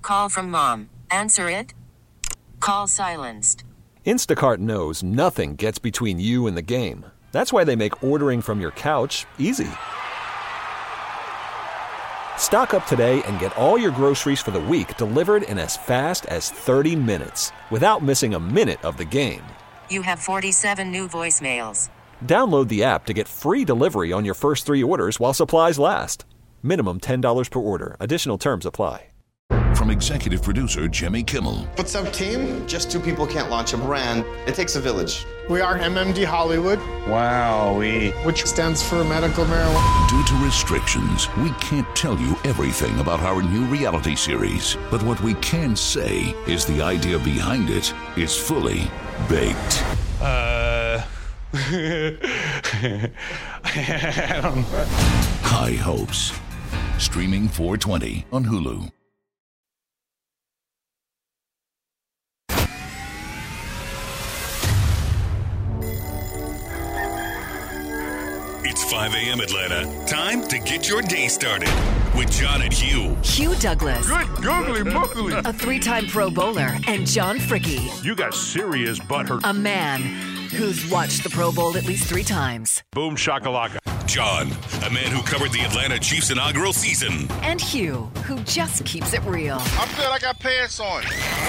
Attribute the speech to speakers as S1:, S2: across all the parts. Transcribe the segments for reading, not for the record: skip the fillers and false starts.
S1: call from mom. Answer it. Call silenced.
S2: Instacart knows nothing gets between you and the game. That's why they make ordering from your couch easy. Stock up today and get all your groceries for the week delivered in as fast as 30 minutes without missing a minute of the game.
S1: You have 47 new voicemails.
S2: Download the app to get free delivery on your first 3 orders while supplies last. Minimum $10 per order. Additional terms apply.
S3: From executive producer Jimmy Kimmel.
S4: What's up, team? Just 2 people can't launch a brand. It takes a village.
S5: We are MMD Hollywood.
S6: Wowee.
S5: Which stands for medical marijuana.
S3: Due to restrictions, we can't tell you everything about our new reality series. But what we can say is the idea behind it is fully baked.
S6: I don't know.
S3: High Hopes. Streaming 4/20 on Hulu.
S7: It's 5 a.m. Atlanta. Time to get your day started with John and Hugh.
S8: Hugh Douglas.
S9: Good googly moogly.
S8: A 3-time Pro Bowler. And John Fricke.
S9: You got serious butthurt.
S8: A man who's watched the Pro Bowl at least 3 times.
S9: Boom shakalaka.
S7: John, a man who covered the Atlanta Chiefs inaugural season.
S8: And Hugh, who just keeps it real.
S10: I'm good. I got pants on.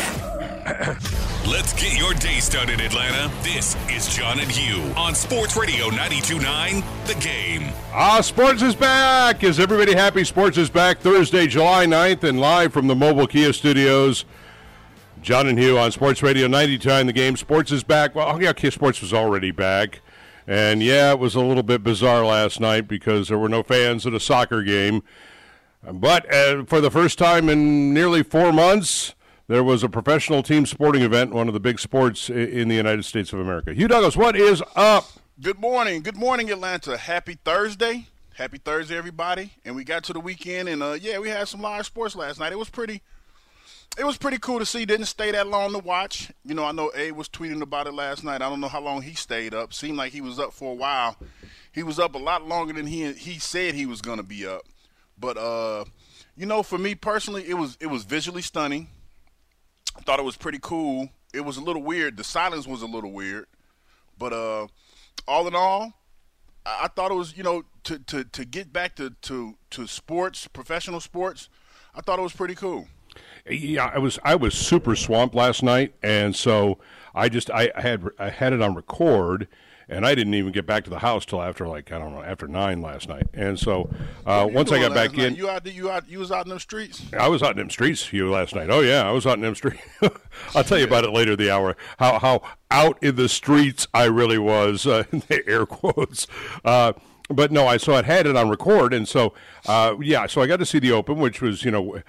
S7: Let's get your day started, Atlanta. This is John and Hugh on Sports Radio 92.9 The Game.
S9: Sports is back. Is everybody happy? Sports is back Thursday, July 9th, and live from the Mobile Kia Studios. John and Hugh on Sports Radio 92.9 The Game. Sports is back. Well, yeah, Kia Sports was already back. And, yeah, it was a little bit bizarre last night because there were no fans at a soccer game. But for the first time in nearly 4 months, there was a professional team sporting event, one of the big sports in the United States of America. Hugh Douglas, what is up?
S10: Good morning. Good morning, Atlanta. Happy Thursday. Happy Thursday, everybody. And we got to the weekend, and, we had some live sports last night. It was pretty cool to see. Didn't stay that long to watch. You know, I know Abe was tweeting about it last night. I don't know how long he stayed up. Seemed like he was up for a while. He was up a lot longer than he said he was going to be up. But, for me personally, it was visually stunning. I thought it was pretty cool. It was a little weird. The silence was a little weird. But all in all, I thought it was, to get back to sports, professional sports, I thought it was pretty cool.
S9: Yeah, I was super swamped last night, and so I had it on record, and I didn't even get back to the house till after after 9 last night. And so once I got back in,
S10: you was out in them streets.
S9: I was out in them streets, Hugh, last night. Oh yeah, I was out in them streets. I'll tell you about it later in the hour. How out in the streets I really was. In the air quotes. But no, so I had it on record, and so so I got to see the Open, which was,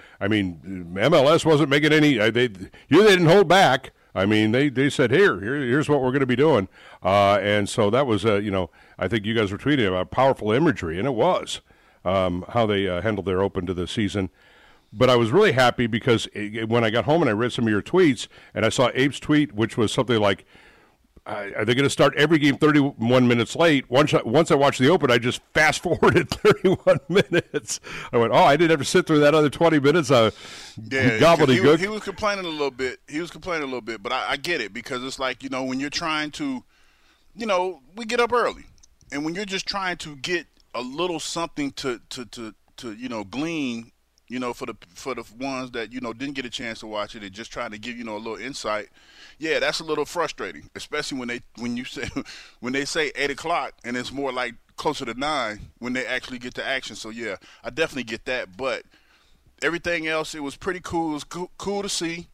S9: MLS wasn't making any. They didn't hold back. I mean, they said here's what we're going to be doing, and so that was I think you guys were tweeting about powerful imagery, and it was how they handled their Open to the season. But I was really happy because when I got home and I read some of your tweets, and I saw Abe's tweet, which was something like, are they going to start every game 31 minutes late? Once I watched the Open, I just fast-forwarded 31 minutes. I went, I didn't have to sit through that other 20 minutes. Gobbledygook.
S10: He was complaining a little bit. But I get it because it's like, when you're trying to, we get up early. And when you're just trying to get a little something to glean, for the ones that, didn't get a chance to watch it and just trying to give, a little insight. Yeah, that's a little frustrating, especially when they say 8 o'clock and it's more like closer to 9 when they actually get to action. So yeah, I definitely get that. But everything else, it was pretty cool. It was cool to see.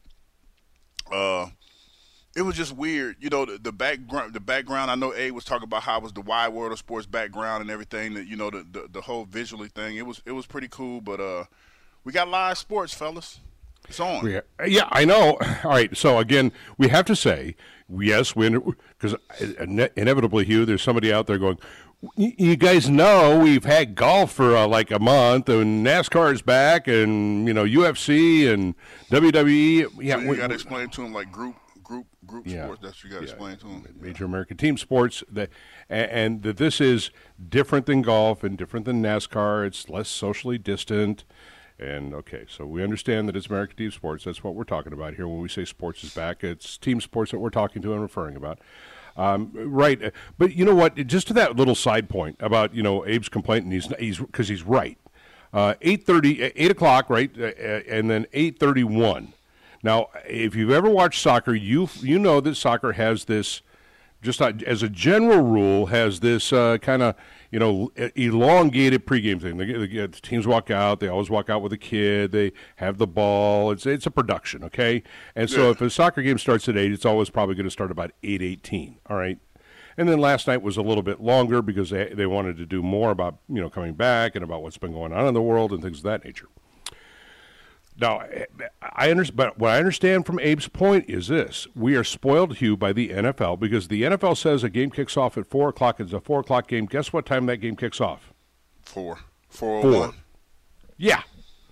S10: It was just weird, the background. I know Abe was talking about how it was the wide world of sports background and everything. That the whole visually thing. It was pretty cool. But we got live sports, fellas. It's on.
S9: Yeah, I know. All right, so again, we have to say, yes, because inevitably, Hugh, there's somebody out there going, you guys know we've had golf for like a month, and NASCAR's back, and, UFC and WWE. Yeah,
S10: so you got to explain to them like group sports. That's what you got to explain to them.
S9: Major American team sports, and that this is different than golf and different than NASCAR. It's less socially distant. And, okay, so we understand that it's American team sports. That's what we're talking about here. When we say sports is back, it's team sports that we're talking to and referring about. Right. But you know what? Just to that little side point about, Abe's complaint, and he's right. 8 o'clock, right, and then 8:31. Now, if you've ever watched soccer, you know that soccer has this, just as a general rule, has this kind of, elongated pregame thing. The teams walk out. They always walk out with a kid. They have the ball. It's a production, okay? And so if a soccer game starts at 8, it's always probably going to start about 8:18, all right? And then last night was a little bit longer because they wanted to do more about, coming back and about what's been going on in the world and things of that nature. Now, but what I understand from Abe's point is this. We are spoiled, Hugh, by the NFL because the NFL says a game kicks off at 4 o'clock. It's a 4 o'clock game. Guess what time that game kicks off?
S10: 4:01.
S9: Yeah.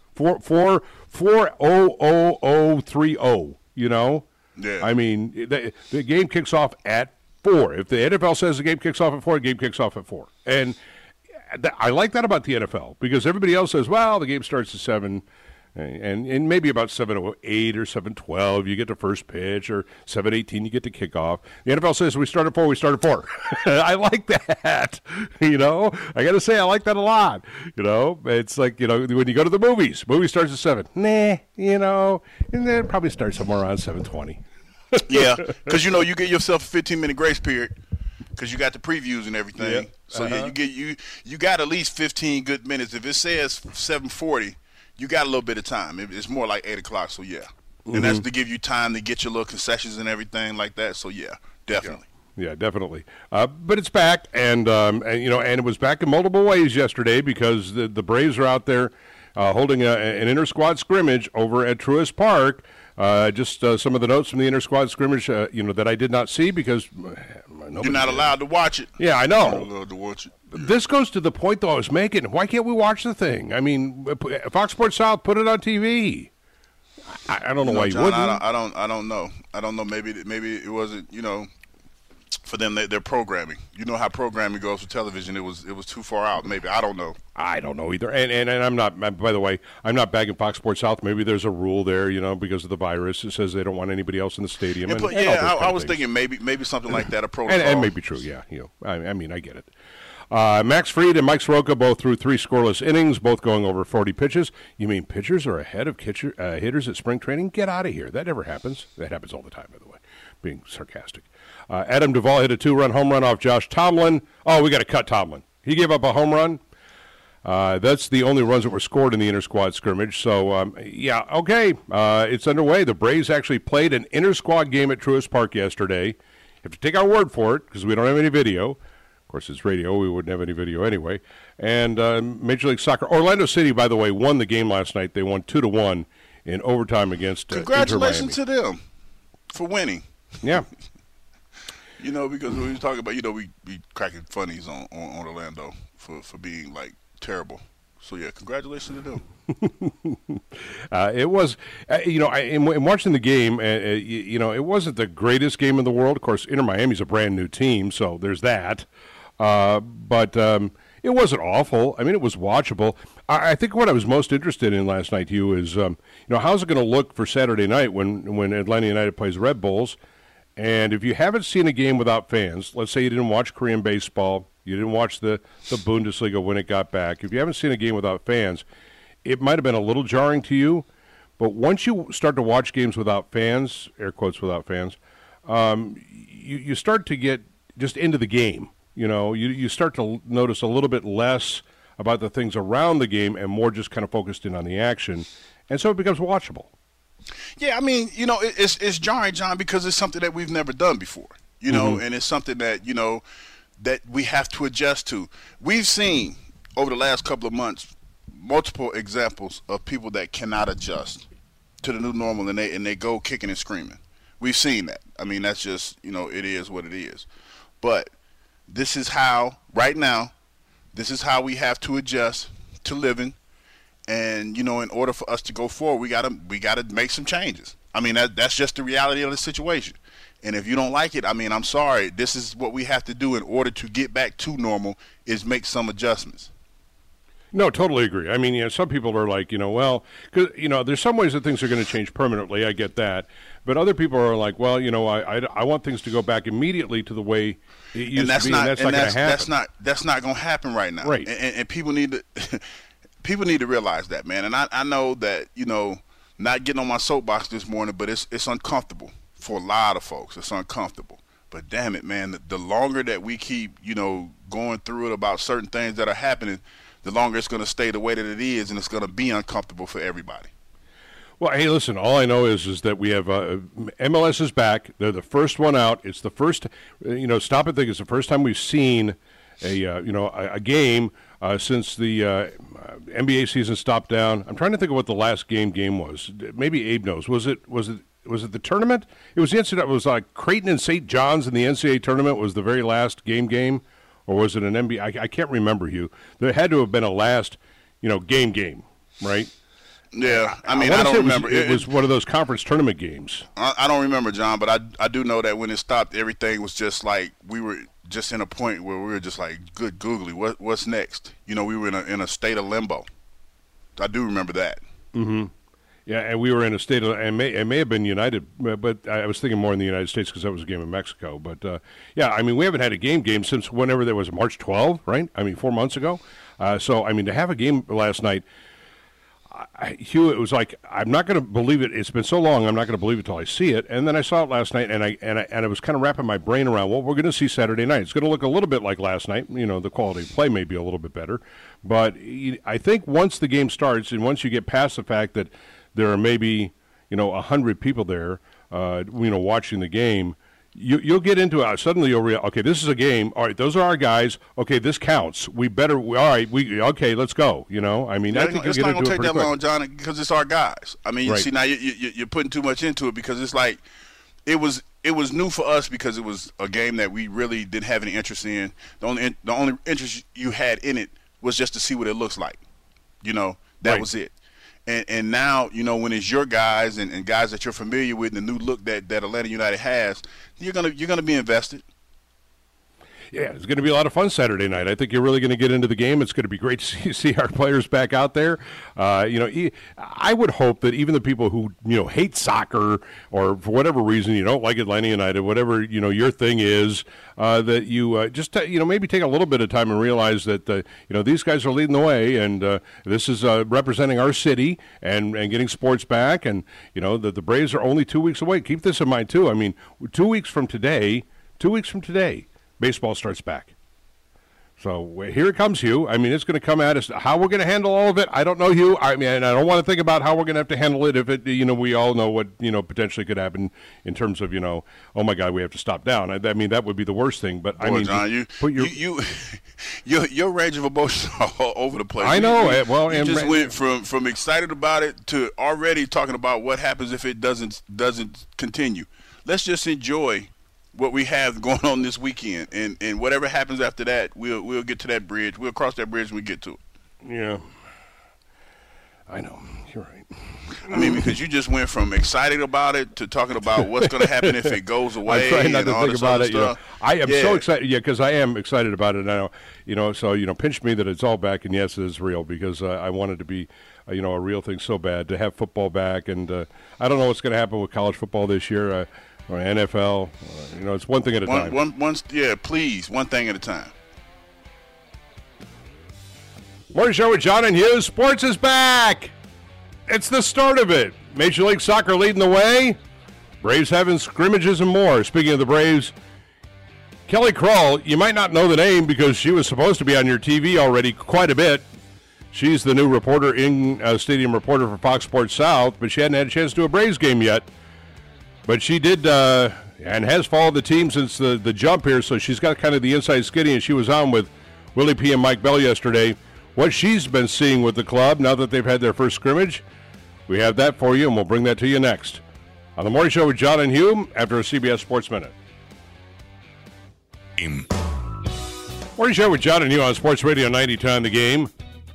S9: 4:0030,
S10: Yeah.
S9: I mean, the game kicks off at 4. If the NFL says the game kicks off at 4, the game kicks off at 4. And I like that about the NFL because everybody else says, well, the game starts at 7. And maybe about 7:08 or 7:12 you get the first pitch, or 7:18 you get the kickoff. The NFL says we start at 4, we start at 4. I like that. I got to say I like that a lot. It's like, when you go to the movies, movie starts at 7. And then it probably starts somewhere around 7:20.
S10: Yeah, because you get yourself a 15-minute grace period because you got the previews and everything.
S9: Yeah.
S10: So you got at least 15 good minutes. If it says 7:40. You got a little bit of time. It's more like 8 o'clock, so yeah. And that's to give you time to get your little concessions and everything like that, so yeah, definitely.
S9: Yeah, definitely. But it's back, and it was back in multiple ways yesterday because the Braves are out there holding an inter-squad scrimmage over at Truist Park. Just some of the notes from the inter-squad scrimmage, that I did not see because
S10: you're not allowed to watch it.
S9: Yeah, I know.
S10: You're not allowed to watch it.
S9: This goes to the point, though, I was making. Why can't we watch the thing? I mean, Fox Sports South, put it on TV. I don't know why you wouldn't.
S10: I don't know. I don't know. Maybe it wasn't. For them, their programming. You know how programming goes for television. It was too far out. Maybe I don't know.
S9: I don't know either. And I'm not. By the way, I'm not bagging Fox Sports South. Maybe there's a rule there, because of the virus. It says they don't want anybody else in the stadium.
S10: I was thinking maybe something like that. A protocol.
S9: And maybe true. Yeah. I mean, I get it. Max Fried and Mike Soroka both threw 3 scoreless innings, both going over 40 pitches. You mean pitchers are ahead of hitters at spring training? Get out of here. That never happens. That happens all the time, by the way, being sarcastic. Adam Duvall hit a 2-run home run off Josh Tomlin. Oh, we got to cut Tomlin. He gave up a home run. That's the only runs that were scored in the inter-squad scrimmage. So, okay, it's underway. The Braves actually played an inter-squad game at Truist Park yesterday. You have to take our word for it because we don't have any video. Of course, it's radio. We wouldn't have any video anyway. And Major League Soccer. Orlando City, by the way, won the game last night. They won 2-1 in overtime against
S10: Congratulations to them for winning.
S9: Yeah.
S10: Because we were talking about, we cracking funnies on Orlando for being, terrible. So, yeah, congratulations to them.
S9: It was, in watching the game, it wasn't the greatest game in the world. Of course, Inter Miami's a brand new team, so there's that. But it wasn't awful. I mean, it was watchable. I think what I was most interested in last night, Hugh, is, how's it going to look for Saturday night when Atlanta United plays Red Bulls? And if you haven't seen a game without fans, let's say you didn't watch Korean baseball, you didn't watch the Bundesliga when it got back. If you haven't seen a game without fans, it might have been a little jarring to you. But once you start to watch games without fans, air quotes without fans, you start to get just into the game. You start to notice a little bit less about the things around the game and more just kind of focused in on the action. And so it becomes watchable.
S10: Yeah, I mean, it's jarring, John, because it's something that we've never done before, and it's something that, that we have to adjust to. We've seen over the last couple of months multiple examples of people that cannot adjust to the new normal and they go kicking and screaming. We've seen that. I mean, that's just, it is what it is. But this is how, right now, this is how we have to adjust to living. And, in order for us to go forward, we gotta make some changes. I mean, that's just the reality of the situation. And if you don't like it, I mean, I'm sorry. This is what we have to do in order to get back to normal is make some adjustments.
S9: No, totally agree. I mean, some people are like, well, cause, there's some ways that things are going to change permanently. I get that. But other people are like, well, I want things to go back immediately to the way it used to be, and that's not going to happen.
S10: That's not going to happen right now.
S9: Right.
S10: And people need to people need to realize that, man. And I know that, not getting on my soapbox this morning, but it's uncomfortable for a lot of folks. It's uncomfortable. But damn it, man, the longer that we keep, going through it about certain things that are happening, the longer it's going to stay the way that it is, and it's going to be uncomfortable for everybody.
S9: Well, hey, listen, all I know is that we have MLS is back. They're the first one out. It's the first, stop and think, it's the first time we've seen a game since the NBA season stopped down. I'm trying to think of what the last game was. Maybe Abe knows. Was it the tournament? It was the NCAA. It was like Creighton and St. John's in the NCAA tournament was the very last game. Or was it an NBA? I can't remember, Hugh. There had to have been a last, game, right?
S10: Yeah, I mean, I don't remember.
S9: It was one of those conference tournament games.
S10: I don't remember, John, but I do know that when it stopped, everything was just like we were just in a point where we were just like, good googly, what's next? We were in a state of limbo. I do remember that.
S9: Mm-hmm. Yeah, and we were in a state of, and it may have been United, but I was thinking more in the United States because that was a game in Mexico. But, yeah, I mean, we haven't had a game since whenever there was March 12, right? I mean, 4 months ago. So, I mean, to have a game last night, Hugh, it was like, I'm not going to believe it. It's been so long, I'm not going to believe it until I see it. And then I saw it last night, and I was kind of wrapping my brain around what we're going to see Saturday night. It's going to look a little bit like last night. The quality of play may be a little bit better. But I think once the game starts and once you get past the fact that there are maybe, 100 people there, watching the game, you'll get into it. Suddenly you'll realize, okay, this is a game. All right, those are our guys. Okay, this counts. Okay, let's go. I mean, I think
S10: it's not going to take that long, John, because it's our guys. I mean, you see, now you're putting too much into it because it's like it was new for us because it was a game that we really didn't have any interest in. The only interest you had in it was just to see what it looks like. That was it. And now, when it's your guys and guys that you're familiar with and the new look that Atlanta United has, you're gonna be invested.
S9: Yeah, it's going to be a lot of fun Saturday night. I think you're really going to get into the game. It's going to be great to see our players back out there. I would hope that even the people who hate soccer or for whatever reason you don't like Atlanta United, whatever your thing is, that you just maybe take a little bit of time and realize that these guys are leading the way, and this is representing our city and getting sports back, and that the Braves are only 2 weeks away. Keep this in mind too. I mean, 2 weeks from today. Baseball starts back. So here it comes, Hugh. I mean, it's going to come at us. How we're going to handle all of it, I don't know, Hugh. I mean, I don't want to think about how we're going to have to handle it if it, we all know what, potentially could happen in terms of, oh, my God, we have to stop down. I mean, that would be the worst thing. But,
S10: Boy, I mean, John, your range of emotions are all over the place.
S9: I know.
S10: You just went from excited about it to already talking about what happens if it doesn't continue. Let's just enjoy what we have going on this weekend, and whatever happens after that, we'll get to that bridge. We'll cross that bridge when we get to it.
S9: Yeah, I know. You're right.
S10: I mean, because you just went from excited about it to talking about what's going to happen if it goes away.
S9: I'm trying not to think about it.
S10: Stuff.
S9: I am so excited. Yeah, because I am excited about it now. So pinch me that it's all back, and yes, it is real because I want it to be, a real thing so bad to have football back, and I don't know what's going to happen with college football this year. Or NFL, it's one thing at a time.
S10: Please, one thing at a time.
S9: Morning Show with John and Hughes. Sports is back. It's the start of it. Major League Soccer leading the way. Braves having scrimmages and more. Speaking of the Braves, Kelly Crawl, you might not know the name because she was supposed to be on your TV already quite a bit. She's the new reporter stadium reporter for Fox Sports South, but she hadn't had a chance to do a Braves game yet. But she did and has followed the team since the jump here, so she's got kind of the inside skinny, and she was on with Willie P. and Mike Bell yesterday. What she's been seeing with the club now that they've had their first scrimmage, we have that for you, and we'll bring that to you next on The Morning Show with John and Hugh after a CBS Sports Minute. Morning Show with John and Hugh on Sports Radio 92 The Game.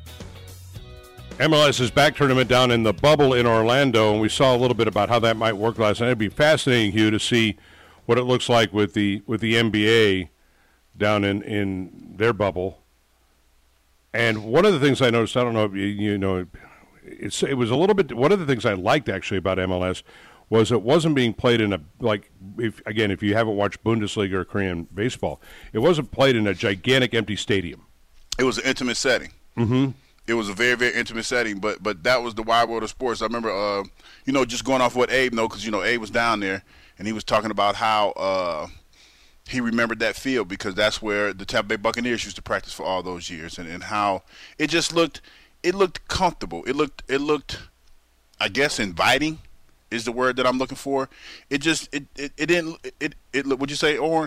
S9: MLS's back tournament down in the bubble in Orlando, and we saw a little bit about how that might work last night. It'd be fascinating, Hugh, to see what it looks like with the NBA down in their bubble. And one of the things I noticed, I don't know if you know, it was a little bit. One of the things I liked actually about MLS was it wasn't being played in a, like, if you haven't watched Bundesliga or Korean baseball, it wasn't played in a gigantic empty stadium.
S10: It was an intimate setting.
S9: Mm-hmm.
S10: It was a very, very intimate setting, but that was the wide world of sports. I remember, just going off what Abe know, because, Abe was down there, and he was talking about how he remembered that field because that's where the Tampa Bay Buccaneers used to practice for all those years, and how it just looked comfortable. It looked, I guess, inviting is the word that I'm looking for. It didn't, would you say, Orrin?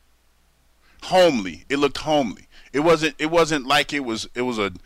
S10: Homely. It looked homely. It wasn't like it was it wasn't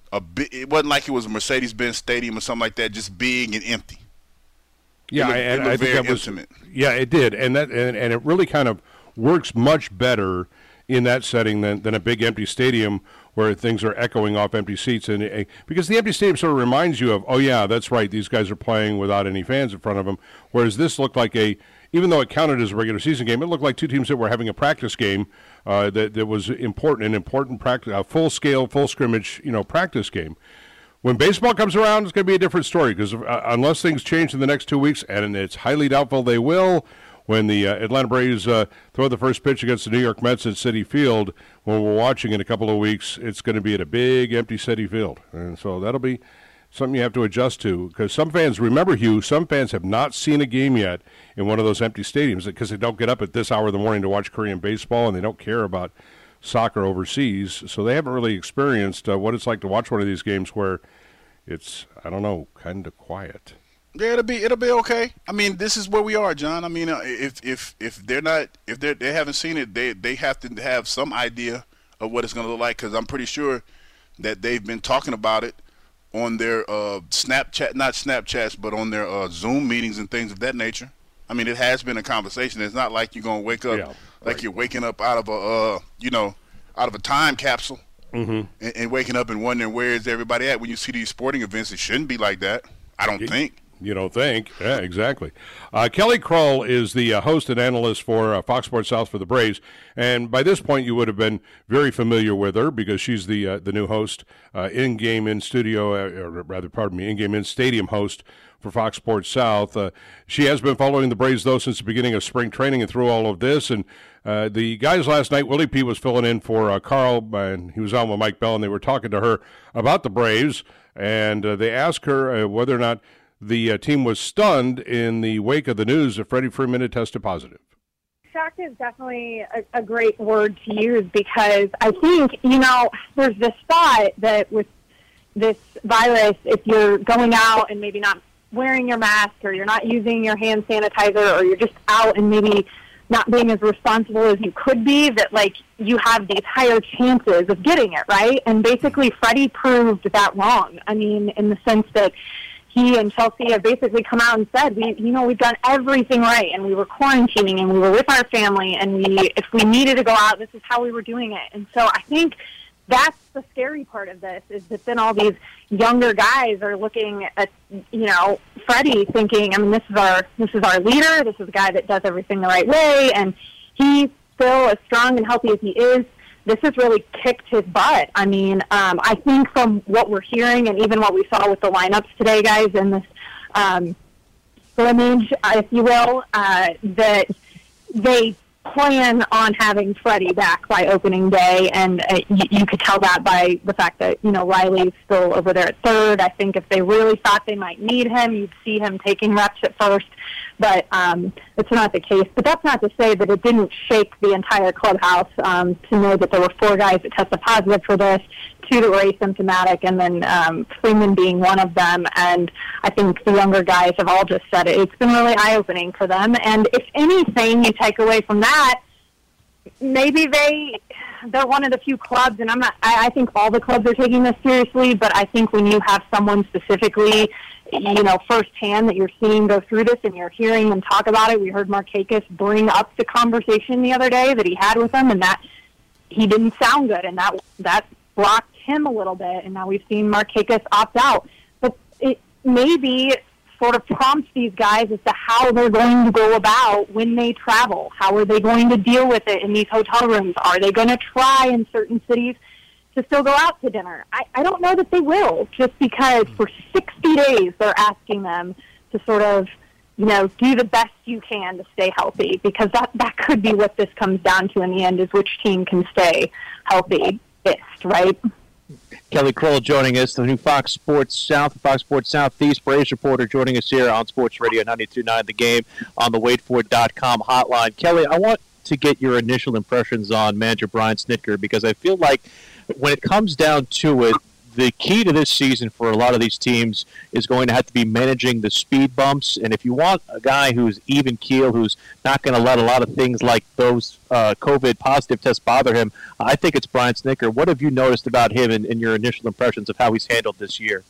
S10: like it was a Mercedes-Benz Stadium or something like that, just big and empty.
S9: Yeah, I think that was
S10: intimate.
S9: Yeah, it did, and it really kind of works much better in that setting than a big empty stadium where things are echoing off empty seats, and because the empty stadium sort of reminds you of, oh yeah, that's right, these guys are playing without any fans in front of them, whereas this looked like even though it counted as a regular season game, it looked like two teams that were having a practice game that was important practice, a full-scale, full scrimmage, practice game. When baseball comes around, it's going to be a different story because unless things change in the next 2 weeks, and it's highly doubtful they will, when the Atlanta Braves throw the first pitch against the New York Mets at Citi Field, when we're watching in a couple of weeks, it's going to be at a big empty Citi Field. And so that'll be something you have to adjust to, because some fans, remember, Hugh, some fans have not seen a game yet in one of those empty stadiums because they don't get up at this hour of the morning to watch Korean baseball, and they don't care about soccer overseas, so they haven't really experienced what it's like to watch one of these games where it's, I don't know, kind of quiet.
S10: Yeah, it'll be okay. I mean, this is where we are, John. I mean, if they haven't seen it, they have to have some idea of what it's going to look like, because I'm pretty sure that they've been talking about it on their Snapchat, not Snapchats, but on their Zoom meetings and things of that nature. I mean, it has been a conversation. It's not like you're going to wake up like you're waking up out of a time capsule,
S9: mm-hmm.
S10: and waking up and wondering where is everybody at. When you see these sporting events, it shouldn't be like that. I don't think.
S9: You don't think? Yeah, exactly. Kelly Crull is the host and analyst for Fox Sports South for the Braves, and by this point you would have been very familiar with her because she's the new host, in-game in-stadium host for Fox Sports South. She has been following the Braves, though, since the beginning of spring training and through all of this, and the guys last night, Willie P. was filling in for Carl, and he was on with Mike Bell, and they were talking to her about the Braves, and they asked her whether or not the team was stunned in the wake of the news that Freddie Freeman had tested positive.
S11: Shocked is definitely a great word to use, because I think, there's this thought that with this virus, if you're going out and maybe not wearing your mask, or you're not using your hand sanitizer, or you're just out and maybe not being as responsible as you could be, that, you have these higher chances of getting it, right? And basically Freddie proved that wrong. I mean, in the sense that he and Chelsea have basically come out and said, we've done everything right, and we were quarantining, and we were with our family, and if we needed to go out, this is how we were doing it. And so I think that's the scary part of this, is that then all these younger guys are looking at, Freddie thinking, this is our leader, this is a guy that does everything the right way, and he's still as strong and healthy as he is. This has really kicked his butt. I mean, I think from what we're hearing, and even what we saw with the lineups today, guys, in this scrimmage, if you will, that they plan on having Freddie back by opening day, and you could tell that by the fact that, Riley's still over there at third. I think if they really thought they might need him, you'd see him taking reps at first, but it's not the case. But that's not to say that it didn't shake the entire clubhouse to know that there were 4 guys that tested positive for this, 2 that were asymptomatic, and then Freeman being one of them. And I think the younger guys have all just said it. It's been really eye-opening for them. And if anything you take away from that, maybe they're one of the few clubs, and I think all the clubs are taking this seriously, but I think when you have someone specifically, firsthand that you're seeing go through this and you're hearing them talk about it. We heard Markakis bring up the conversation the other day that he had with them, and that he didn't sound good, and that blocked him a little bit, and now we've seen Markakis opt out. But it maybe sort of prompts these guys as to how they're going to go about when they travel. How are they going to deal with it in these hotel rooms? Are they going to try in certain cities to still go out to dinner. I don't know that they will, just because for 60 days they're asking them to sort of, do the best you can to stay healthy, because that could be what this comes down to in the end, is which team can stay healthiest, right?
S12: Kelly Kroll joining us, the new Fox Sports Southeast Braves reporter, joining us here on Sports Radio 92.9 The Game on the waitfor.com hotline. Kelly, I want to get your initial impressions on manager Brian Snitker, because I feel like when it comes down to it, the key to this season for a lot of these teams is going to have to be managing the speed bumps. And if you want a guy who's even keel, who's not going to let a lot of things like those COVID positive tests bother him, I think it's Brian Snitker. What have you noticed about him in your initial impressions of how he's handled this year?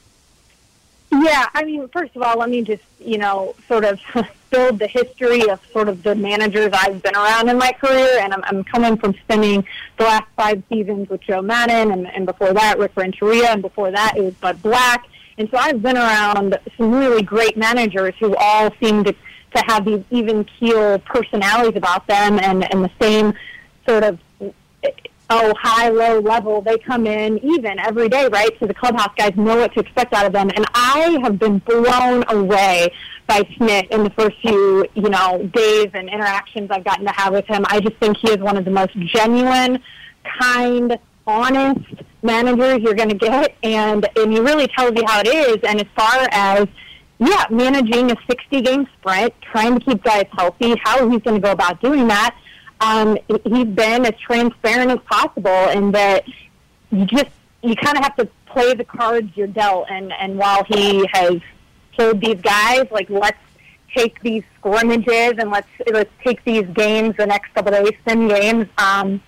S11: Yeah, I mean, first of all, let me just, sort of build the history of sort of the managers I've been around in my career, and I'm coming from spending the last 5 seasons with Joe Madden, and before that, Rick Renteria, and before that, it was Bud Black. And so I've been around some really great managers who all seem to have these even-keel personalities about them, and the same sort of high, low level. They come in even every day, right? So the clubhouse guys know what to expect out of them. And I have been blown away by Snit in the first few, days and interactions I've gotten to have with him. I just think he is one of the most genuine, kind, honest managers you're going to get. And he really tells you how it is. And as far as, managing a 60-game sprint, trying to keep guys healthy, how he's going to go about doing that, he's been as transparent as possible, in that you kind of have to play the cards you're dealt. And while he has told these guys, like, let's take these scrimmages and let's take these games, the next couple of days, 10 games, and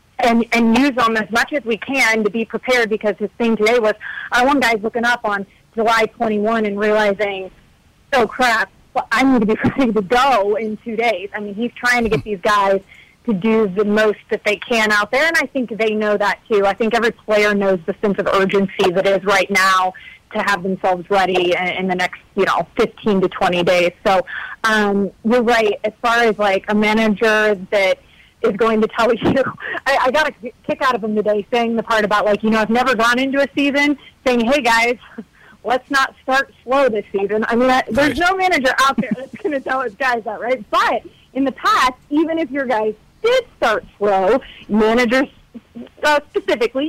S11: use them as much as we can to be prepared, because his thing today was, one guy's looking up on July 21 and realizing, oh crap, I need to be ready to go in 2 days. I mean, he's trying to get these guys to do the most that they can out there, and I think they know that too. I think every player knows the sense of urgency that is right now to have themselves ready in the next, 15 to 20 days. So you're right. As far as like a manager that is going to tell you, I got a kick out of him today saying the part about, like, I've never gone into a season saying, hey guys, let's not start slow this season. I mean, there's no manager out there that's going to tell his guys that, right? But in the past, even if your guys did start slow, managers specifically,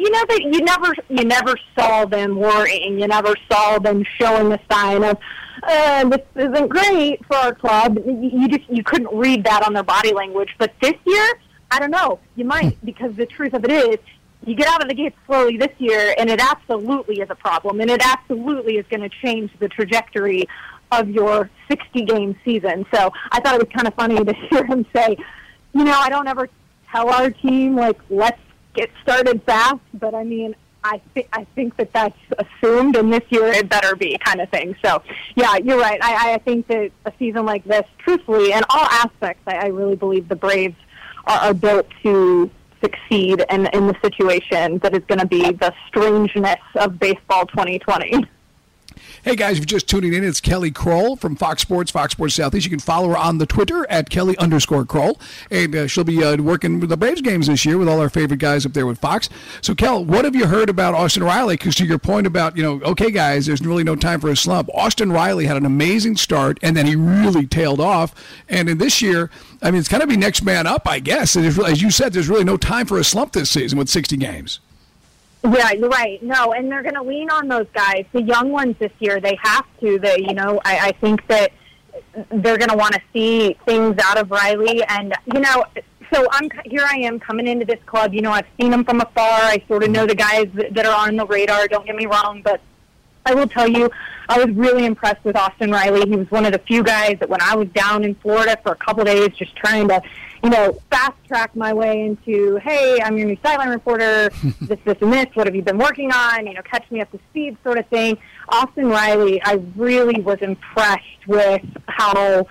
S11: you never saw them worrying. You never saw them showing the sign of, this isn't great for our club. You couldn't read that on their body language. But this year, I don't know. You might, because the truth of it is, you get out of the gate slowly this year, and it absolutely is a problem, and it absolutely is going to change the trajectory of your 60-game season. So I thought it was kind of funny to hear him say, I don't ever tell our team, like, let's get started fast, but I mean, I think that that's assumed, and this year it better be, kind of thing. So, yeah, you're right. I think that a season like this, truthfully, in all aspects, I really believe the Braves are built to succeed in the situation that is going to be the strangeness of baseball 2020.
S13: Hey, guys, if you're just tuning in, it's Kelly Kroll from Fox Sports Southeast. You can follow her on the Twitter at Kelly_Kroll. And she'll be working with the Braves games this year with all our favorite guys up there with Fox. So, Kel, what have you heard about Austin Riley? Because to your point about, okay, guys, there's really no time for a slump. Austin Riley had an amazing start, and then he really tailed off. And in this year, I mean, it's going to be next man up, I guess. And as you said, there's really no time for a slump this season with 60 games.
S11: Yeah, you're right. No, and they're going to lean on those guys, the young ones this year. They have to. I think that they're going to want to see things out of Riley. And, so here I am coming into this club. I've seen them from afar. I sort of know the guys that are on the radar. Don't get me wrong, but I will tell you, I was really impressed with Austin Riley. He was one of the few guys that when I was down in Florida for a couple of days just trying to, fast-track my way into, hey, I'm your new sideline reporter, this, and this, what have you been working on, catch me up to speed sort of thing. Austin Riley, I really was impressed with how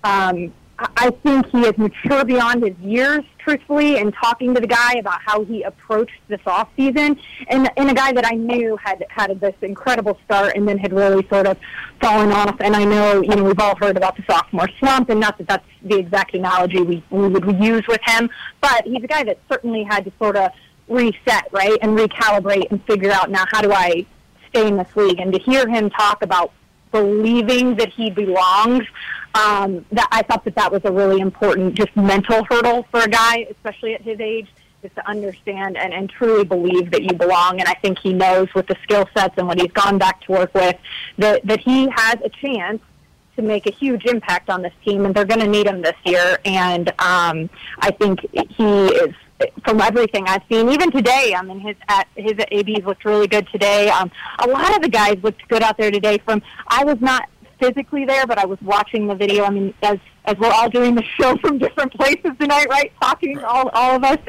S11: I think he has matured beyond his years, truthfully, and talking to the guy about how he approached this offseason, and a guy that I knew had this incredible start and then had really sort of fallen off. And I know, we've all heard about the sophomore slump, and not that that's the exact analogy we would use with him, but he's a guy that certainly had to sort of reset, right, and recalibrate and figure out now how do I stay in this league. And to hear him talk about believing that he belongs, that I thought that was a really important just mental hurdle for a guy, especially at his age, is to understand and truly believe that you belong. And I think he knows with the skill sets and what he's gone back to work with that he has a chance to make a huge impact on this team, and they're going to need him this year. And I think he is, from everything I've seen, even today, I mean, his ABs looked really good today. A lot of the guys looked good out there today. I was not physically there, but I was watching the video. I mean, as we're all doing the show from different places tonight, right? Talking, all of us.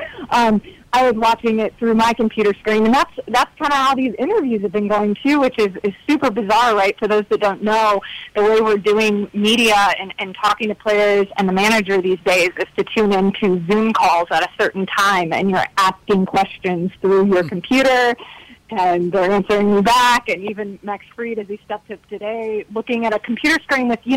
S11: I was watching it through my computer screen, and that's kind of how these interviews have been going too, which is super bizarre, right? For those that don't know, the way we're doing media and talking to players and the manager these days is to tune into Zoom calls at a certain time, and you're asking questions through your computer, and they're answering you back. And even Max Fried, as he stepped up today, looking at a computer screen with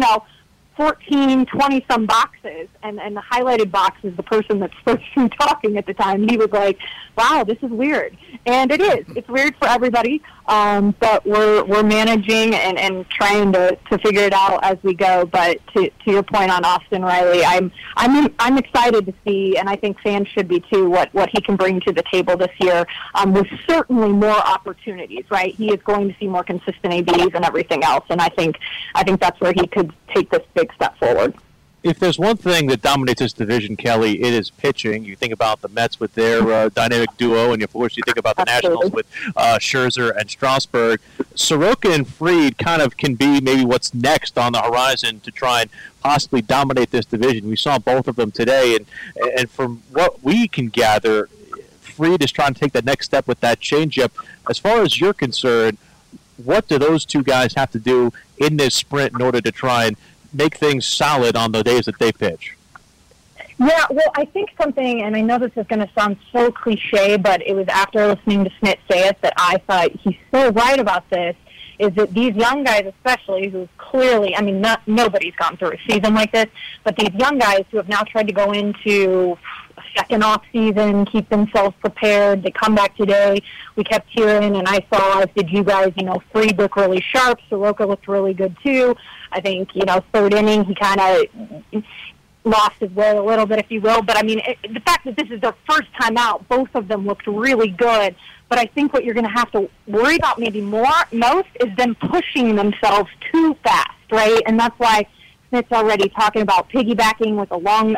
S11: 14, 20-some boxes, and the highlighted box is the person that's supposed to be talking at the time. He was like, wow, this is weird. And it is. It's weird for everybody, but we're managing and trying to figure it out as we go. But to your point on Austin Riley, I'm excited to see, and I think fans should be too, what he can bring to the table this year, with certainly more opportunities, right? He is going to see more consistent ABs and everything else, and I think that's where he could take this big step forward.
S12: If there's one thing that dominates this division, Kelly, it is pitching. You think about the Mets with their dynamic duo, and of course you think about the Nationals with Scherzer and Strasburg. Soroka and Fried kind of can be maybe what's next on the horizon to try and possibly dominate this division. We saw both of them today, and from what we can gather, Fried is trying to take that next step with that changeup. As far as you're concerned, what do those two guys have to do in this sprint in order to try and make things solid on the days that they pitch?
S11: Yeah, well, I think something, and I know this is going to sound so cliche, but it was after listening to Snit say it that I thought he's so right about this, is that these young guys especially, who clearly, I mean, nobody's gone through a season like this, but these young guys who have now tried to go into a second off season, keep themselves prepared, they come back today. We kept hearing, and I saw, as did you guys, Fried looked really sharp, Soroka looked really good too. I think, third inning, he kind of lost his way a little bit, if you will. But, I mean, the fact that this is their first time out, both of them looked really good. But I think what you're going to have to worry about maybe most is them pushing themselves too fast, right? And that's why Smith's already talking about piggybacking with a long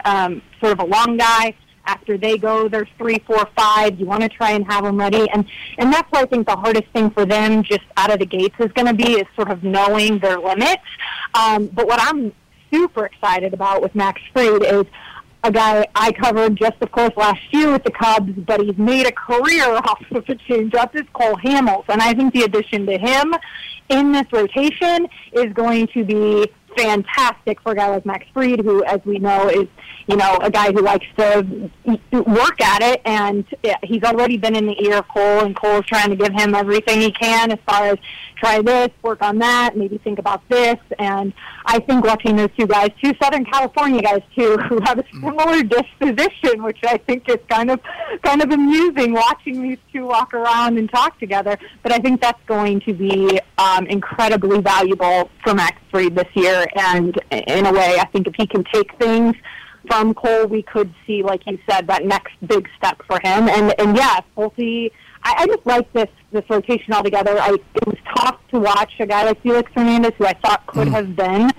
S11: guy. After they go, there's 3, 4, 5. You want to try and have them ready. And that's why I think the hardest thing for them just out of the gates is going to be is sort of knowing their limits. But what I'm super excited about with Max Fried is a guy I covered just, of course, last year with the Cubs, but he's made a career off of the changeup, is Cole Hamels. And I think the addition to him in this rotation is going to be fantastic for a guy like Max Fried, who, as we know, is, a guy who likes to work at it, and he's already been in the ear of Cole, and Cole's trying to give him everything he can as far as try this, work on that, maybe think about this. And I think watching those two guys, two Southern California guys too, who have a similar disposition, which I think is kind of amusing watching these two walk around and talk together. But I think that's going to be incredibly valuable for Max Fried this year. And in a way, I think if he can take things from Cole, we could see, like you said, that next big step for him. And yeah, Pulte, I just like this rotation altogether. It was tough to watch a guy like Felix Hernandez, who I thought could have been,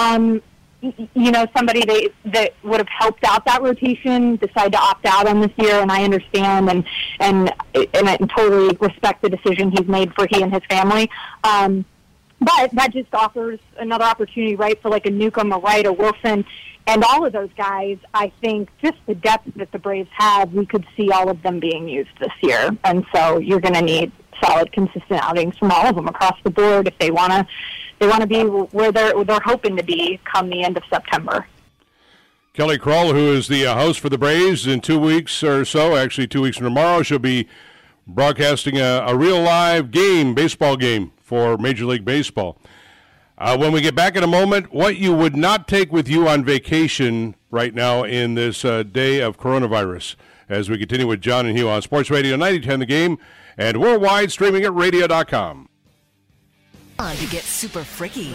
S11: somebody that would have helped out that rotation, decide to opt out on this year. And I understand and I totally respect the decision he's made for he and his family. But that just offers another opportunity, right, for like a Newcomb, a Wright, a Wilson, and all of those guys. I think just the depth that the Braves have, we could see all of them being used this year. And so you're going to need solid, consistent outings from all of them across the board if they want to be where they're hoping to be come the end of September.
S9: Kelly Crull, who is the host for the Braves, in 2 weeks or so, actually 2 weeks from tomorrow, she'll be broadcasting a real live game, baseball game for Major League Baseball. When we get back in a moment, what you would not take with you on vacation right now in this day of coronavirus. as we continue with John and Hugh on Sports Radio 9010 The Game and worldwide streaming at radio.com.
S8: On to get super freaky.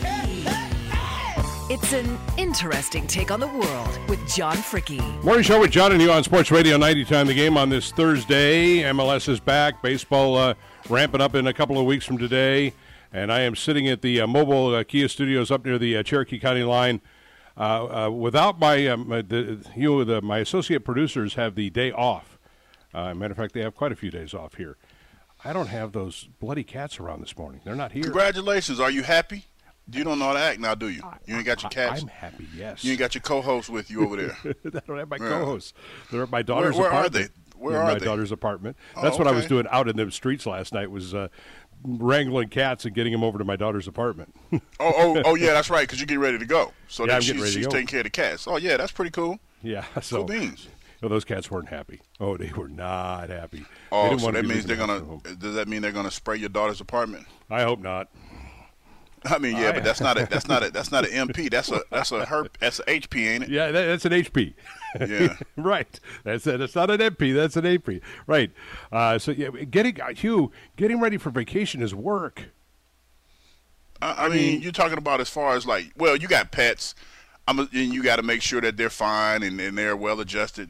S8: It's an interesting take on the world with John Fricky.
S9: Morning show with John and Hugh on Sports Radio 9010 The Game on this Thursday. MLS is back. Baseball ramping up in a couple of weeks from today. And I am sitting at the mobile Kia Studios up near the Cherokee County line. Without my my associate producers have the day off. Matter of fact, they have quite a few days off here. I don't have those bloody cats around this morning. They're not here.
S10: Congratulations. Are you happy? You don't know how to act now, do you? You ain't got your cats?
S9: I'm happy, yes.
S10: You ain't got your co-host with you over there?
S9: I don't have my co-hosts. They're at my daughter's
S10: where
S9: apartment.
S10: Are they? Where are
S9: my
S10: they?
S9: Daughter's apartment. That's what I was doing out in the streets last night, was wrangling cats and getting them over to my daughter's apartment.
S10: oh, yeah, that's right, because you're getting ready to go. So
S9: yeah,
S10: she's taking care of the cats. Oh, yeah, that's pretty cool.
S9: Yeah. So,
S10: cool beans.
S9: Those cats weren't happy. Oh, they were not happy.
S10: Oh, so that means does that mean they're going to spray your daughter's apartment?
S9: I hope not.
S10: I mean, yeah, but that's not an MP. That's a HP, ain't it?
S9: Yeah, that's an HP.
S10: Yeah,
S9: right. That's not an MP. That's an AP. Right. So yeah, getting ready for vacation is work.
S10: I mean, you're talking about as far as like, well, you got pets, and you got to make sure that they're fine and they're well adjusted.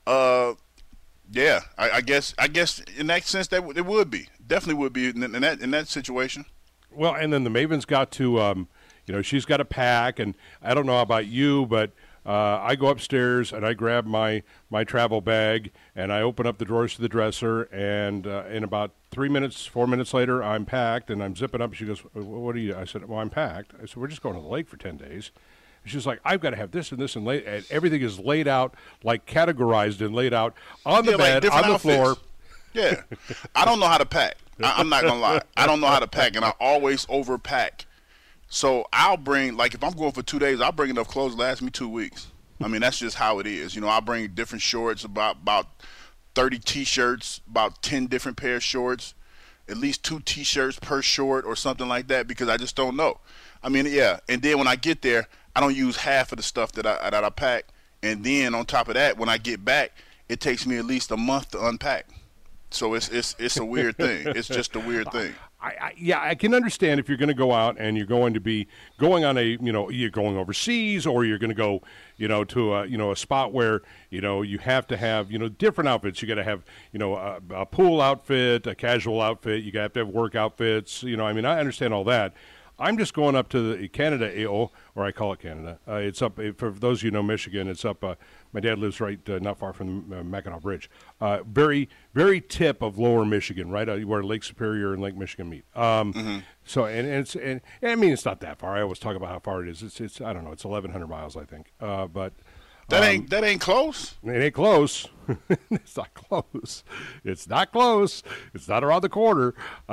S10: Yeah, I guess in that sense that it would be, definitely would be in that situation.
S9: Well, and then the Maven's got to, she's got to pack, and I don't know about you, but I go upstairs and I grab my travel bag and I open up the drawers to the dresser, and in about 4 minutes later, I'm packed and I'm zipping up. She goes, "What are you?" I said, "Well, I'm packed." I said, "We're just going to the lake for 10 days." And she's like, "I've got to have this and this and everything is laid out, like categorized and laid out on the bed,
S10: like
S9: on the floor.
S10: Yeah, I don't know how to pack. I'm not gonna lie. I don't know how to pack, and I always overpack. So I'll bring, like, if I'm going for 2 days, I'll bring enough clothes to last me 2 weeks. I mean, that's just how it is. I bring different shorts, about 30 T-shirts, about 10 different pair of shorts, at least 2 T-shirts per short or something like that, because I just don't know. I mean, yeah. And then when I get there, I don't use half of the stuff that I pack. And then on top of that, when I get back, it takes me at least a month to unpack. So it's a weird thing. It's just a weird thing.
S9: I can understand if you're going to go out and you're going to be going on you're going overseas, or you're going to go, to a spot where, you have to have, different outfits. You got to have, a pool outfit, a casual outfit. You have to have work outfits. I understand all that. I'm just going up to the Canada, or I call it Canada. It's up, for those of you who know Michigan, it's up, my dad lives right not far from Mackinac Bridge. Very, very tip of lower Michigan, right, where Lake Superior and Lake Michigan meet. So, and I mean, it's not that far. I always talk about how far it is. It's I don't know, it's 1,100 miles, I think. But
S10: that ain't close.
S9: It ain't close. It's not close. It's not close. It's not around the corner.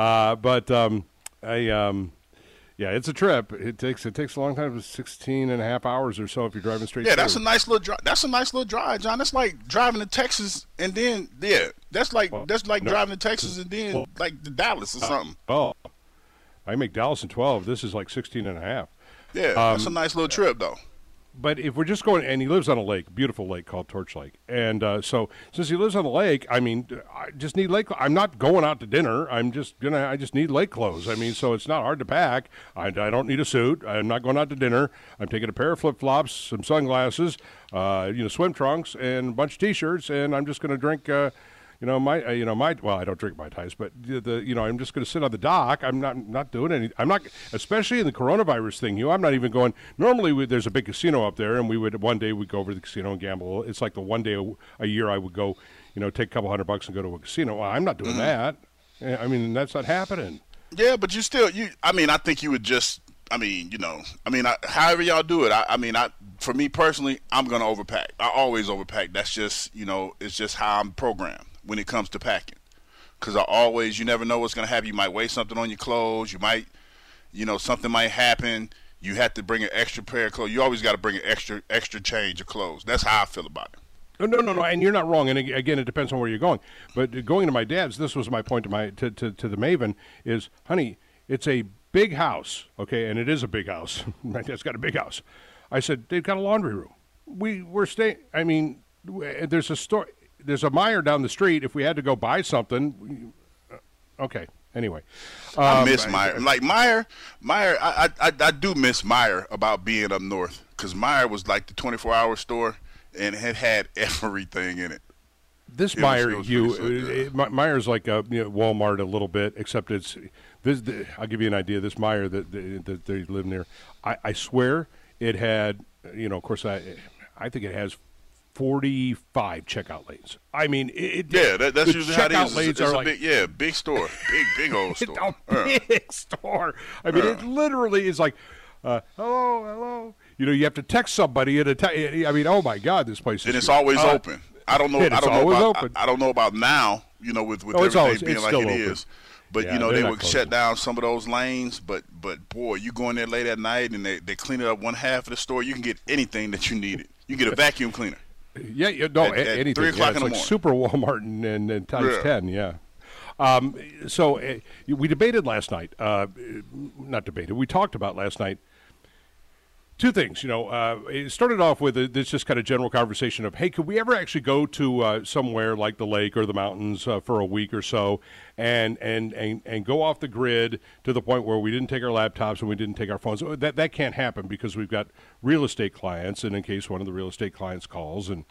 S9: Yeah, it's a trip. It takes a long time. 16 and a half hours or so if you're driving straight.
S10: Yeah, that's a nice little drive. That's a nice little drive, John. That's like driving to Texas and then that's like driving to Texas and then like to Dallas or something.
S9: Oh, I make Dallas in 12. This is like 16 and a half.
S10: Yeah, that's a nice little trip though.
S9: But if we're just going, and he lives on a lake, beautiful lake called Torch Lake, and so since he lives on the lake, I mean, I just need lake. I'm not going out to dinner. I just need lake clothes. I mean, so it's not hard to pack. I don't need a suit. I'm not going out to dinner. I'm taking a pair of flip flops, some sunglasses, swim trunks, and a bunch of T-shirts, and I'm just going to drink. Well, I don't drink Mai Tais, but I'm just going to sit on the dock. I'm not doing anything. I'm not, especially in the coronavirus thing. I'm not even going. Normally, there's a big casino up there, and one day we'd go over to the casino and gamble. It's like the one day a year I would go, take a couple $100 and go to a casino. Well, I'm not doing that. I mean, that's not happening.
S10: Yeah, but I think you would just. However y'all do it. For me personally, I'm gonna overpack. I always overpack. That's just, it's just how I'm programmed when it comes to packing. Because you never know what's gonna happen. You might waste something on your clothes. You might, something might happen. You have to bring an extra pair of clothes. You always got to bring an extra change of clothes. That's how I feel about it.
S9: No, and you're not wrong. And again, it depends on where you're going. But going to my dad's, this was my point to the Maven is, honey, it's a big house, okay, and it is a big house. My dad's got a big house. I said, they've got a laundry room. We're staying, there's a store. there's a Meijer down the street. If we had to go buy something, okay. Anyway,
S10: I miss Meijer. Like Meijer, I do miss Meijer about being up north, because Meijer was like the 24-hour store and it had everything in it.
S9: This Meijer, Meier's like Walmart a little bit, except it's this. I'll give you an idea. This Meijer that they live near, I swear it had. Of course, I think it has 45 checkout lanes. I mean,
S10: that's usually how it is.
S9: It's
S10: a big store, big old store,
S9: big store. I mean, it literally is like, hello. You have to text somebody I mean, oh my God, this place is.
S10: And it's always open. I don't know. I don't know about now. With everything being like it is. But they would shut down some of those lanes. But boy, you go in there late at night and they clean it up one half of the store. You can get anything that you needed. You get a vacuum cleaner.
S9: Yeah, anything.
S10: 3 o'clock in the morning.
S9: Super Walmart and times 10. Yeah. So we debated last night. Not debated. We talked about last night. Two things, it started off with this just kind of general conversation of, hey, could we ever actually go to somewhere like the lake or the mountains for a week or so and go off the grid to the point where we didn't take our laptops and we didn't take our phones? That can't happen because we've got real estate clients, and in case one of the real estate clients calls and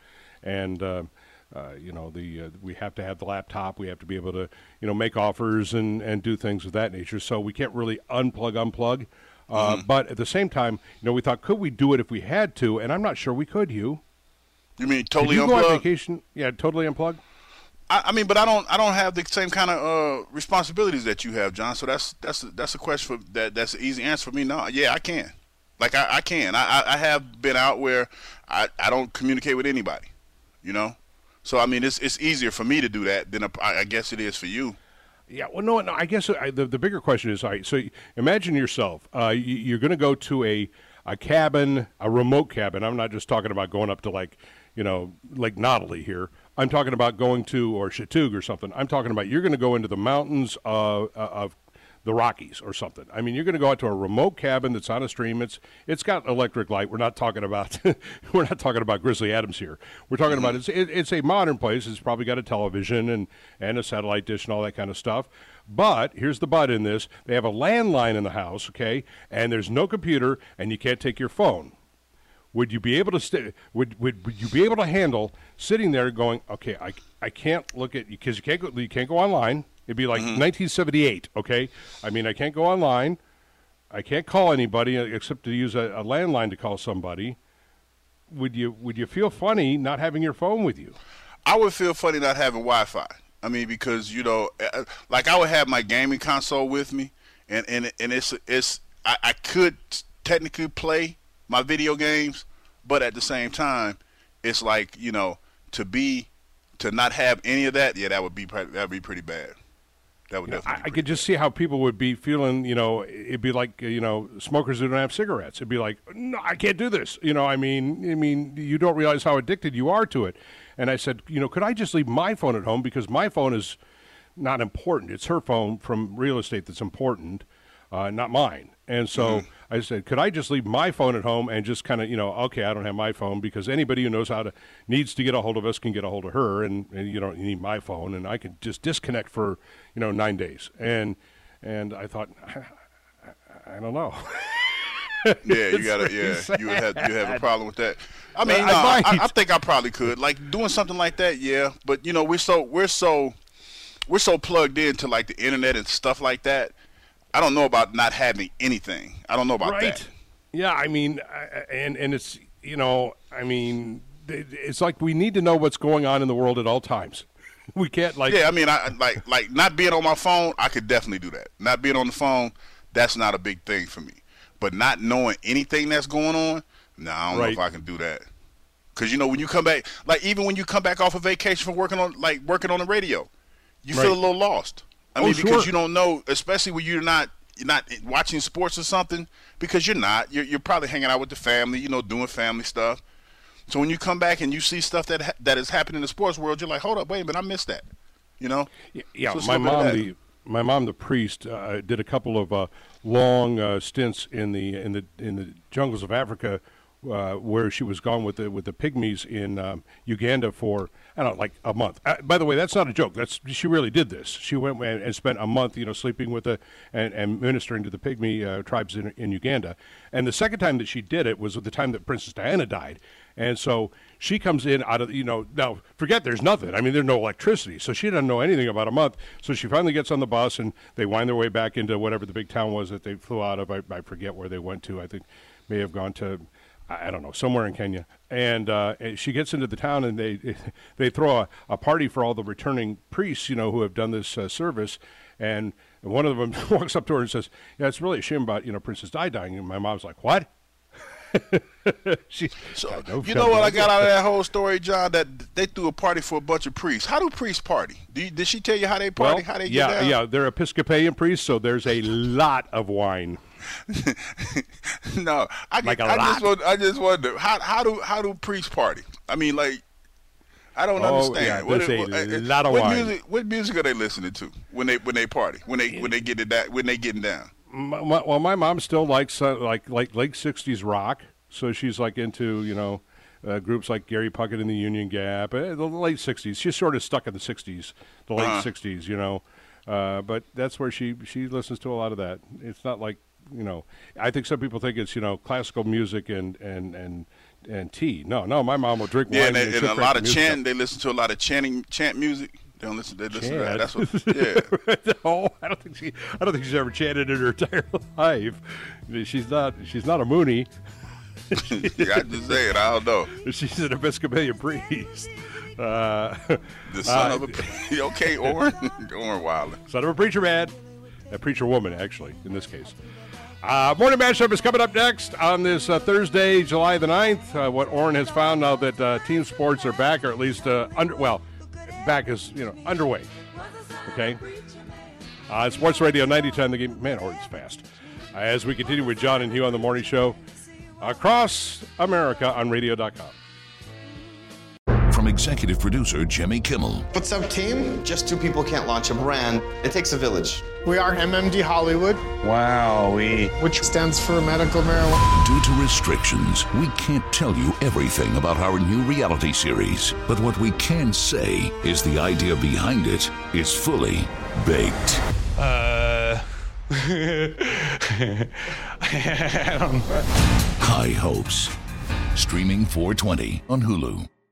S9: we have to have the laptop, we have to be able to, make offers and do things of that nature. So we can't really unplug. But at the same time, we thought, could we do it if we had to? And I'm not sure we could. You
S10: mean totally
S9: unplug?
S10: Go
S9: on vacation? Yeah, totally unplug.
S10: I mean, but I don't have the same kind of responsibilities that you have, John. So that's a question that's an easy answer for me. No, yeah, I can. Like I can. I have been out where I don't communicate with anybody. So I mean, it's easier for me to do that than I guess it is for you.
S9: Yeah, well, no. I guess the bigger question is, all right, so imagine yourself. You're going to go to a cabin, a remote cabin. I'm not just talking about going up to Lake Nottely here. I'm talking about going to, or Chattooga or something. I'm talking about you're going to go into the mountains of the Rockies or something. I mean, you're going to go out to a remote cabin that's on a stream. It's got electric light. We're not talking about Grizzly Adams here. We're talking about it's a modern place. It's probably got a television and a satellite dish and all that kind of stuff. But here's the but in this: they have a landline in the house, okay, and there's no computer, and you can't take your phone. Would you be able to would you be able to handle sitting there going, okay, I can't look at, because you can't go online. It'd be like 1978, okay? I mean, I can't go online. I can't call anybody except to use a landline to call somebody. Would you feel funny not having your phone with you?
S10: I would feel funny not having Wi-Fi. I mean, because like I would have my gaming console with me, and I could technically play my video games, but at the same time, it's like to not have any of that. Yeah, that'd be pretty bad. That would definitely.
S9: I could just see how people would be feeling. It'd be like smokers who don't have cigarettes. It'd be like, no, I can't do this. I mean, you don't realize how addicted you are to it. And I said, could I just leave my phone at home, because my phone is not important. It's her phone from real estate that's important, not mine. And so I said, could I just leave my phone at home and just kind of, okay, I don't have my phone, because anybody who knows needs to get a hold of us can get a hold of her, and you don't need my phone, and I can just disconnect for, 9 days. And I thought, I don't know.
S10: Yeah, you have a problem with that. I mean, I think I probably could, like doing something like that. Yeah, but we're so plugged into like the internet and stuff like that. I don't know about not having anything. I don't know about that.
S9: Yeah, I mean, and it's, I mean, it's like we need to know what's going on in the world at all times. We can't
S10: Yeah, I mean, I like not being on my phone, I could definitely do that. Not being on the phone, that's not a big thing for me. But not knowing anything that's going on, I don't know if I can do that. Because, when you come back, like even when you come back off of vacation from working on the radio, you feel a little lost. I mean, because you don't know, especially when you're not watching sports or something, because you're probably hanging out with the family, doing family stuff. So when you come back and you see stuff that is happening in the sports world, you're like, hold up, wait a minute, I missed that.
S9: Yeah. So my mom, the priest, did a couple of long stints in the jungles of Africa where she was gone with the pygmies in Uganda for, I don't know, like a month. By the way, that's not a joke. She really did this. She went and spent a month, sleeping with and ministering to the pygmy tribes in Uganda. And the second time that she did it was at the time that Princess Diana died. And so she comes in out of, now forget there's nothing. I mean, there's no electricity. So she doesn't know anything about a month. So she finally gets on the bus and they wind their way back into whatever the big town was that they flew out of. I forget where they went to. I think may have gone to, I don't know, somewhere in Kenya. And she gets into the town and they throw a party for all the returning priests, who have done this service. And one of them walks up to her and says, yeah, it's really a shame about, Princess Di dying. And my mom's like, what?
S10: You know what I got out of that whole story, John? That they threw a party for a bunch of priests. How do priests party? Did she tell you how they party?
S9: Well,
S10: how they get down?
S9: Yeah, they're Episcopalian priests, so there's a lot of wine.
S10: No, I just wonder how do priests party? I mean, like, I don't understand.
S9: Yeah, there's a lot of wine.
S10: What music are they listening to when they party? When they getting down?
S9: Well, my mom still likes like late '60s rock, so she's like into groups like Gary Puckett and the Union Gap. The late '60s, she's sort of stuck in the '60s, the late '60s, but that's where she listens to a lot of that. It's not like I think some people think it's classical music and tea. No, my mom will drink wine.
S10: And a lot of chant. They listen to a lot of chant music. They listen to that. That's what. Yeah.
S9: No, I don't think she's ever chanted in her entire life. She's not a Mooney.
S10: I'm just saying. I don't know.
S9: She's an Episcopalian priest.
S10: The son of a okay, Oren Wilder.
S9: Son of a preacher man. A preacher woman, actually, in this case. Morning Matchup is coming up next on this Thursday, July the 9th. What Oren has found now that team sports are back, or at least back is underway. Okay. Sports Radio 9010 The Game. Man, Oren's fast. As we continue with John and Hugh on the morning show across America on radio.com.
S3: From executive producer Jimmy Kimmel.
S4: What's up, team? Just two people can't launch a brand. It takes a village.
S5: We are MMD Hollywood.
S6: Wow,
S5: which stands for medical marijuana.
S3: Due to restrictions, we can't tell you everything about our new reality series. But what we can say is the idea behind it is fully baked.
S6: I don't know.
S3: High Hopes. Streaming 4/20 on Hulu.